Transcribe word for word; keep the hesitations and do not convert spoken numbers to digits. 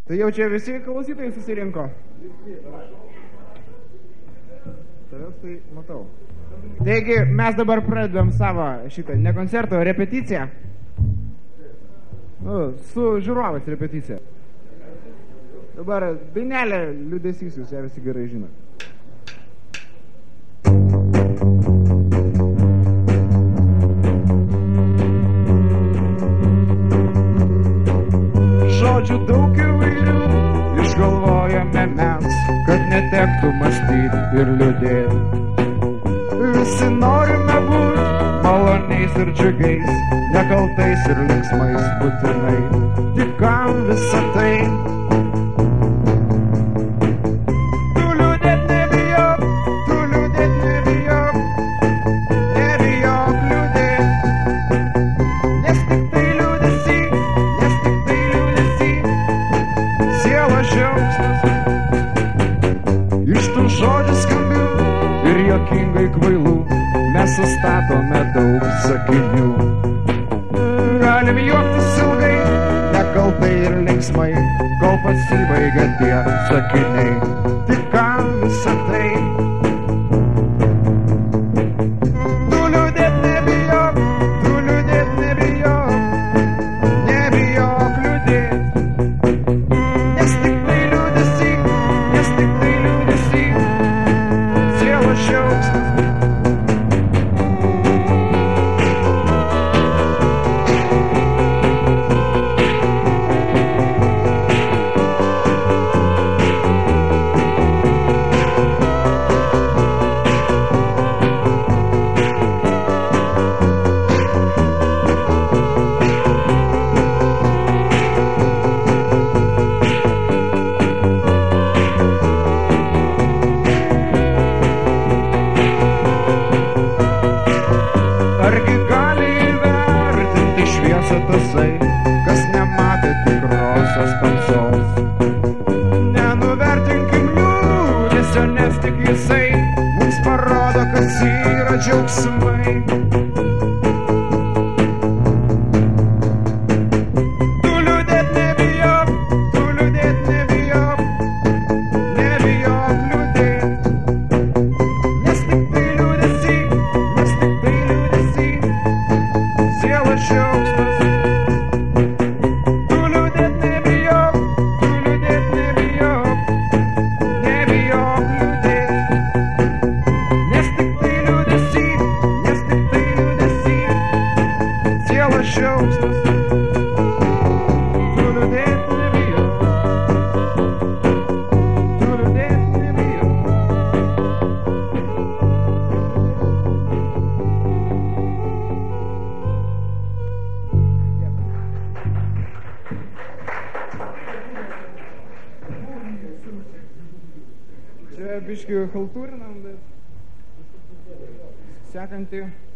Tai jau čia visi klausytojai susirinko. Tavęs tai matau. Taigi, mes dabar pradedam savo šitą, ne koncerto, o repeticiją. Nu, su žiūrovais repeticija. Dabar dainelė liūdesys, jūs ją visi gerai žino. Žodžių daug įvairių išgalvojame mes, kad netektų mąstyti ir liūdėti. Visi norime būti maloniais ir džiugiais, nekaltais ir linksmais būtinai. Tik kam visą tai? Tu liūdėt nebijok, tu liūdėt nebijok, nebijok liūdėt. Nes tik tai liūdesy, nes tik tai liūdesy, sielos džiaugsmas. Iš tų žodžių skambių ir juokingai kvailų mes sustatome daug sakinių. Galim juoktis ilgai, nekaltai ir linksmai, kol pasibaigia tie sakiniai. Tik kam visą tai? Tu liūdėt nebijok, tu liūdėt nebijok, nebijok liūdėt. Nes tik tai liūdesy, nes tik tai liūdesy, sielos džiaugsmas. Argi gali įvertinti šviesą tasai, kas nematė tikrosios tamsos? Nenuvertinkim liūdesio, nes tik jisai mums parodo, kas yra džiaugsmai. Tu liūdėt nebijok, tu liūdėt nebijok, nebijok liūdėt. Nes tik tai liūdesy, nes tik tai liūdesy, sielos džiaugsmas. Tu liūdėt nebijok, tu liūdėt nebijok, nebijok liūdėt. Nes tik tai liūdesy, nes tik tai liūdesy, sielos džiaugsmas. Tu liūdėt nebijok, tu liūdėt nebijok. Čia biški haltūrinam, bet sekantį